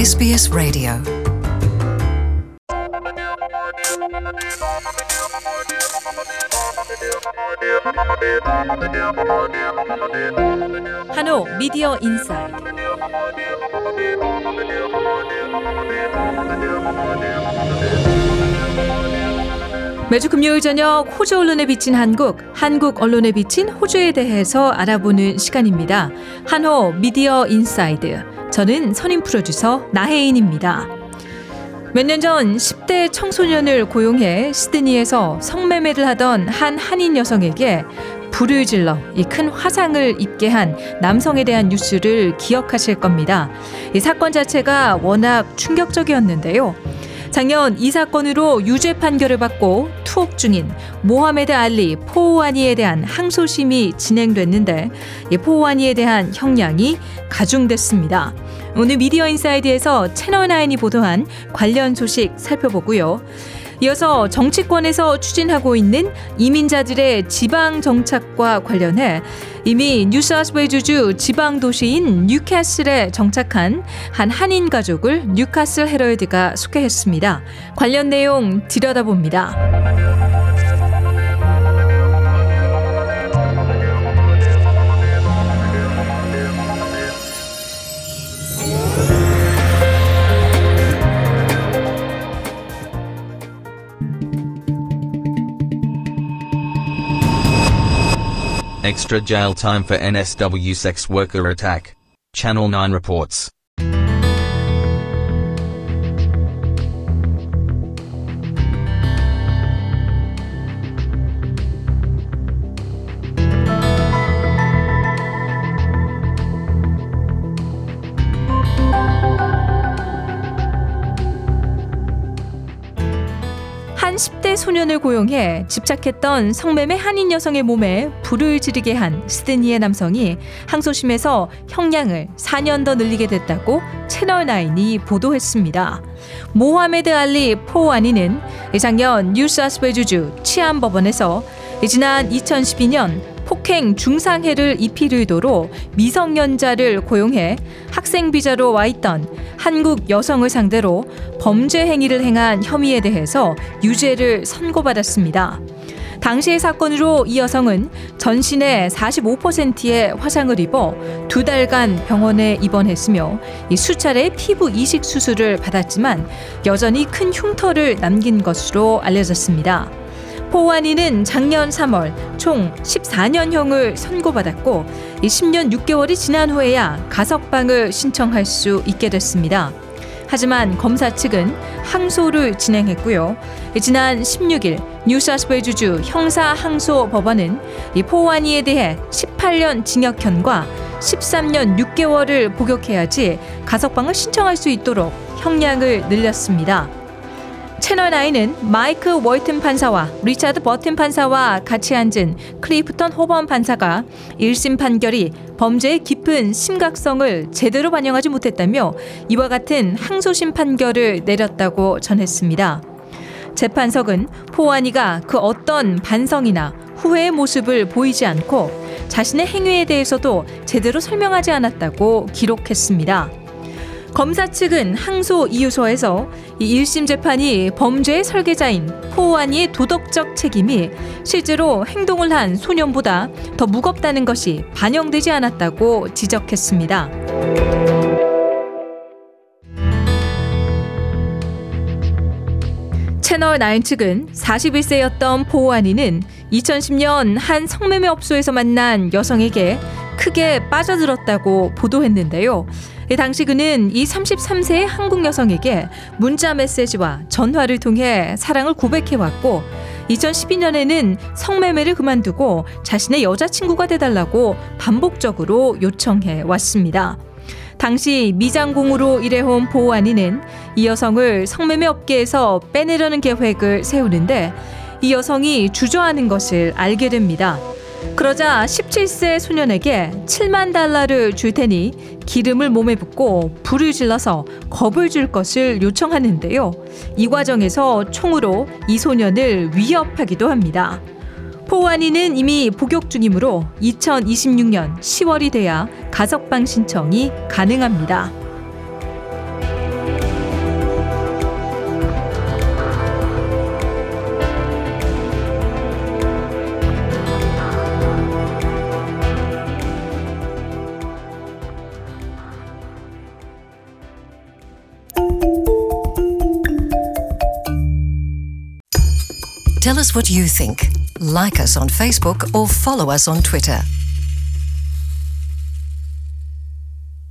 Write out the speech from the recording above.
SBS Radio. 한호 미디어 인사이드. 매주 금요일 저녁 호주 언론에 비친 한국 언론에 비친 호주에 대해서 알아보는 시간입니다. 한호 미디어 인사이드. 저는 선임 프로듀서 나혜인입니다. 몇 년 전 10대 청소년을 고용해 시드니에서 성매매를 하던 한 한인 여성에게 불을 질러 이 큰 화상을 입게 한 남성에 대한 뉴스를 기억하실 겁니다. 이 사건 자체가 워낙 충격적이었는데요. 작년 이 사건으로 유죄 판결을 받고 투옥 중인 모하메드 알리 포우아니에 대한 항소심이 진행됐는데 이 포우아니에 대한 형량이 가중됐습니다. 오늘 미디어 인사이드에서 채널9이 보도한 관련 소식 살펴보고요. 이어서 정치권에서 추진하고 있는 이민자들의 지방 정착과 관련해 이미 뉴사우스웨일즈주 지방 도시인 뉴캐슬에 정착한 한 한인 가족을 뉴캐슬 헤럴드가 소개했습니다. 관련 내용 들여다봅니다. Extra jail time for NSW sex worker attack. Channel 9 reports. 한 10대 소년을 고용해 집착했던 성매매 한인 여성의 몸에 불을 지르게 한 시드니의 남성이 항소심에서 형량을 4년 더 늘리게 됐다고 채널9이 보도했습니다. 모하메드 알리 포우아니는 작년 뉴사우스웨일즈주 치안법원에서 지난 2012년 폭행 중상해를 입힐 의도로 미성년자를 고용해 학생 비자로 와 있던 한국 여성을 상대로 범죄 행위를 행한 혐의에 대해서 유죄를 선고받았습니다. 당시의 사건으로 이 여성은 전신의 45%의 화상을 입어 2달간 병원에 입원했으며 수차례 피부 이식 수술을 받았지만 여전히 큰 흉터를 남긴 것으로 알려졌습니다. 포우아니는 작년 3월 총 14년형을 선고받았고 10년 6개월이 지난 후에야 가석방을 신청할 수 있게 됐습니다. 하지만 검사 측은 항소를 진행했고요. 지난 16일 뉴사우스웨일즈주 형사항소법원은 이 포우아니에 대해 18년 징역형과 13년 6개월을 복역해야지 가석방을 신청할 수 있도록 형량을 늘렸습니다. 채널9은 마이크 월튼 판사와 리차드 버튼 판사와 같이 앉은 클리프턴 호번 판사가 1심 판결이 범죄의 깊은 심각성을 제대로 반영하지 못했다며 이와 같은 항소심 판결을 내렸다고 전했습니다. 재판석은 포우아니가 그 어떤 반성이나 후회의 모습을 보이지 않고 자신의 행위에 대해서도 제대로 설명하지 않았다고 기록했습니다. 검사 측은 항소 이유서에서 이 1심 재판이 범죄의 설계자인 포우아니의 도덕적 책임이 실제로 행동을 한 소년보다 더 무겁다는 것이 반영되지 않았다고 지적했습니다. 채널9 측은 41세였던 포우아니는 2010년 한 성매매 업소에서 만난 여성에게 크게 빠져들었다고 보도했는데요. 당시 그는 이 33세의 한국 여성에게 문자 메시지와 전화를 통해 사랑을 고백해왔고 2012년에는 성매매를 그만두고 자신의 여자친구가 돼달라고 반복적으로 요청해 왔습니다. 당시 미장공으로 일해온 포우아니는 이 여성을 성매매 업계에서 빼내려는 계획을 세우는데 이 여성이 주저하는 것을 알게 됩니다. 그러자 17세 소년에게 $70,000를 줄 테니 기름을 몸에 붓고 불을 질러서 겁을 줄 것을 요청하는데요. 이 과정에서 총으로 이 소년을 위협하기도 합니다. 포우아니는 이미 복역 중이므로 2026년 10월이 돼야 가석방 신청이 가능합니다. Tell us what you think. Like us on Facebook or follow us on Twitter.